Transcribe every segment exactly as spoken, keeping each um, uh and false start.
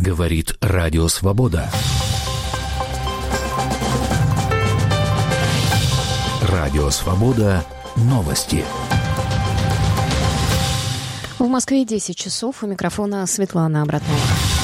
Говорит Радио Свобода. Радио Свобода. Новости. В Москве десять часов. У микрофона Светлана Обратная.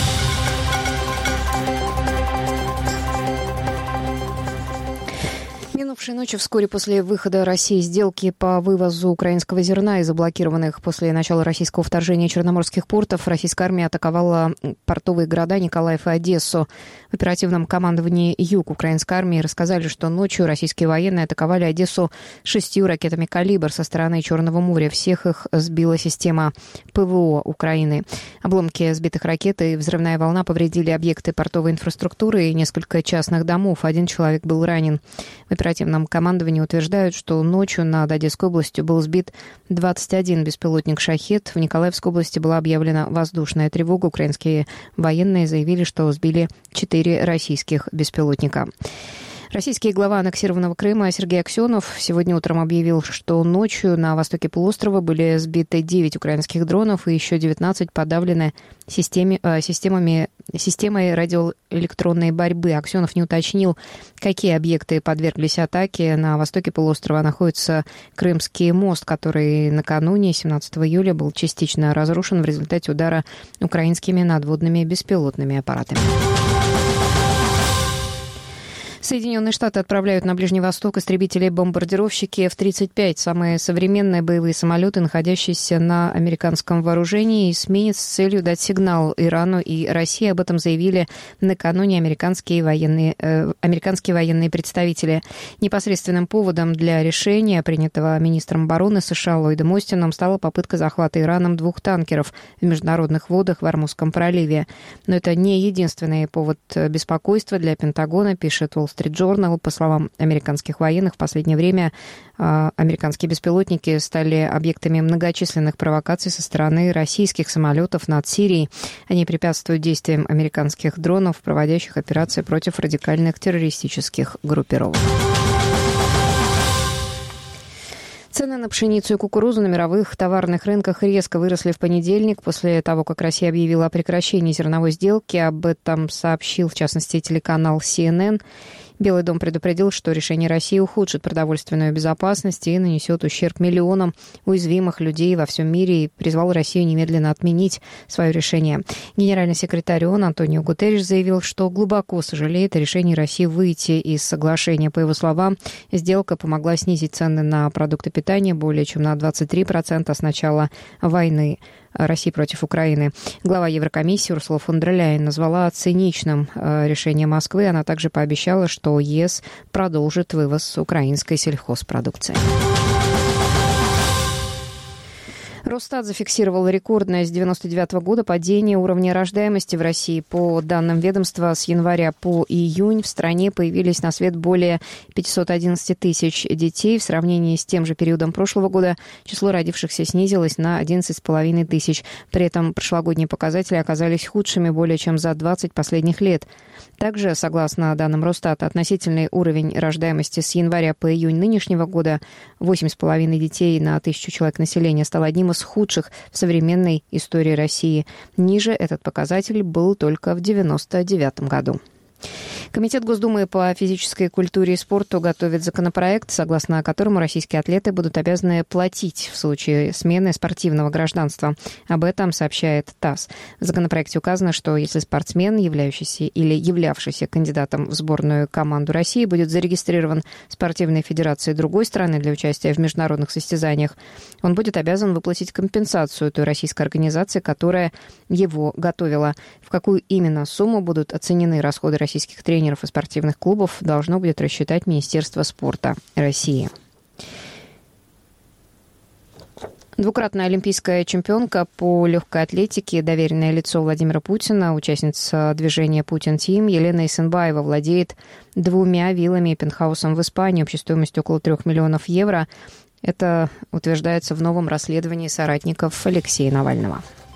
Минувшей ночью, вскоре после выхода России сделки по вывозу украинского зерна из заблокированных после начала российского вторжения черноморских портов, российская армия атаковала портовые города Николаев и Одессу. В оперативном командовании «Юг» украинской армии рассказали, что ночью российские военные атаковали Одессу шестью ракетами «Калибр» со стороны Черного моря. Всех их сбила система ПВО Украины. Обломки сбитых ракет и взрывная волна повредили объекты портовой инфраструктуры и несколько частных домов. Один человек был ранен. В оперативном командовании утверждают, что ночью над Одесской областью был сбит двадцать один беспилотник «Шахед». В Николаевской области была объявлена воздушная тревога. Украинские военные заявили, что сбили четыре российских беспилотника. Российский глава аннексированного Крыма Сергей Аксенов сегодня утром объявил, что ночью на востоке полуострова были сбиты девять украинских дронов и еще девятнадцать подавлены системе, э, системами, системой радиоэлектронной борьбы. Аксенов не уточнил, какие объекты подверглись атаке. На востоке полуострова находится Крымский мост, который накануне, семнадцатого июля, был частично разрушен в результате удара украинскими надводными беспилотными аппаратами. Соединенные Штаты отправляют на Ближний Восток истребители-бомбардировщики эф тридцать пять, самые современные боевые самолеты, находящиеся на американском вооружении, и сменят с целью дать сигнал Ирану и России. Об этом заявили накануне американские военные, э, американские военные представители. Непосредственным поводом для решения, принятого министром обороны США Ллойдом Остином, стала попытка захвата Ираном двух танкеров в международных водах в Ормузском проливе. Но это не единственный повод беспокойства для Пентагона, пишет Wall Street Journal. По словам американских военных, в последнее время э, американские беспилотники стали объектами многочисленных провокаций со стороны российских самолетов над Сирией. Они препятствуют действиям американских дронов, проводящих операции против радикальных террористических группировок. Цены на пшеницу и кукурузу на мировых товарных рынках резко выросли в понедельник после того, как Россия объявила о прекращении зерновой сделки. Об этом сообщил, в частности, телеканал си эн эн. Белый дом предупредил, что решение России ухудшит продовольственную безопасность и нанесет ущерб миллионам уязвимых людей во всем мире, и призвал Россию немедленно отменить свое решение. Генеральный секретарь ООН Антонио Гутерриш заявил, что глубоко сожалеет о решении России выйти из соглашения. По его словам, сделка помогла снизить цены на продукты питания более чем на двадцать три процента с начала войны России против Украины. Глава Еврокомиссии Урсула фон дер Ляйен назвала циничным решение Москвы. Она также пообещала, что ЕС продолжит вывоз украинской сельхозпродукции. Росстат зафиксировал рекордное с девяносто девятого года падение уровня рождаемости в России. По данным ведомства, с января по июнь в стране появились на свет более пятьсот одиннадцать тысяч детей. В сравнении с тем же периодом прошлого года число родившихся снизилось на одиннадцать с половиной тысяч. При этом прошлогодние показатели оказались худшими более чем за двадцать последних лет. Также, согласно данным Росстата, относительный уровень рождаемости с января по июнь нынешнего года восемь с половиной детей на тысячу человек населения стал одним из худших в современной истории России. Ниже этот показатель был только в девяносто девятом году. Комитет Госдумы по физической культуре и спорту готовит законопроект, согласно которому российские атлеты будут обязаны платить в случае смены спортивного гражданства. Об этом сообщает ТАСС. В законопроекте указано, что если спортсмен, являющийся или являвшийся кандидатом в сборную команду России, будет зарегистрирован в спортивной федерации другой страны для участия в международных состязаниях, он будет обязан выплатить компенсацию той российской организации, которая его готовила. В какую именно сумму будут оценены расходы российских тренеров и спортивных клубов, должно будет рассчитать Министерство спорта России. Двукратная олимпийская чемпионка по легкой атлетике, доверенное лицо Владимира Путина, участница движения «Путин Тим» Елена Исенбаева владеет двумя виллами и пентхаусом в Испании общей стоимостью около трех миллионов евро. Это утверждается в новом расследовании соратников Алексея Навального.